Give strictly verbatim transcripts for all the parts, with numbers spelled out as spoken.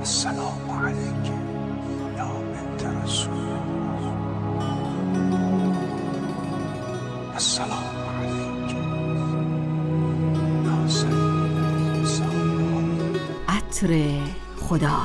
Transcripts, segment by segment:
السلام علیک یا بنت رسول السلام علیک یا سید الانسان. عطر خدا.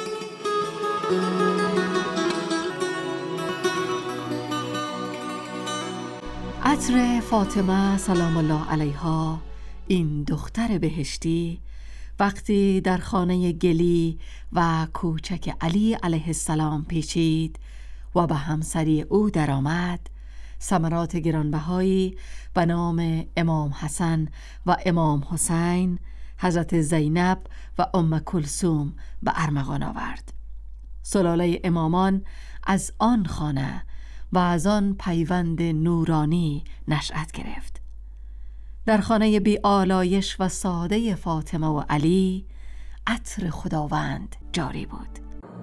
عطر فاطمه سلام الله علیها، این دختر بهشتی، وقتی در خانه گلی و کوچک علی علیه السلام پیچید و به همسری او درآمد، ثمرات گرانبهایی به نام امام حسن و امام حسین، حضرت زینب و ام کلثوم به ارمغان آورد. سلاله امامان از آن خانه و از آن پیوند نورانی نشأت گرفت. در خانه بی آلایش و ساده فاطمه و علی عطر خداوند جاری بود.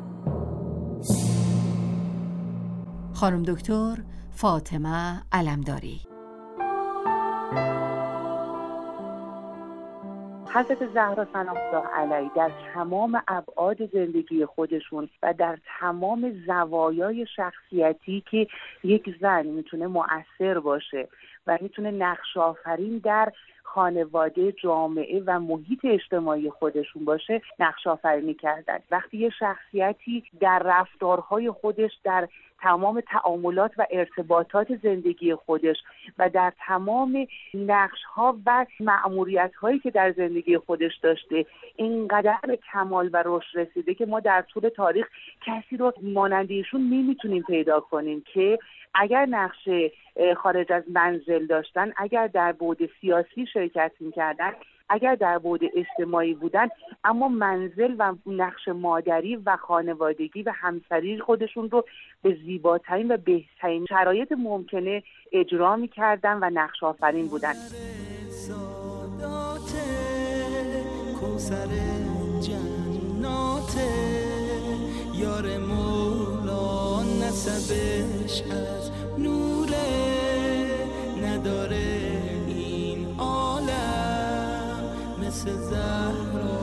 خانم دکتر فاطمه علمداری. حضرت زهرا سلام الله علیها در تمام ابعاد زندگی خودشون و در تمام زوایای شخصیتی که یک زن میتونه مؤثر باشه و میتونه نقش آفرین در خانواده، جامعه و محیط اجتماعی خودشون باشه، نقش آفرینی کردن. وقتی یه شخصیتی در رفتارهای خودش، در تمام تعاملات و ارتباطات زندگی خودش و در تمام نقش‌ها و مأموریت‌هایی که در زندگی خودش داشته اینقدر به کمال و رشد رسیده که ما در طول تاریخ کسی رو مانند ایشون نمیتونیم پیدا کنیم که اگر نقش خارج از منزل داشتن، اگر در بعد سیاسی شرکت می‌کردن، اگر در بعد اجتماعی بودن، اما منزل و نقش مادری و خانوادگی و همسری خودشون رو به زیباترین و بهترین شرایط ممکنه اجرا می‌کردن و نقش آفرین بودن. کوثر جنات یار مولا، نسبش از نوره نداره این عالم مثل زهرا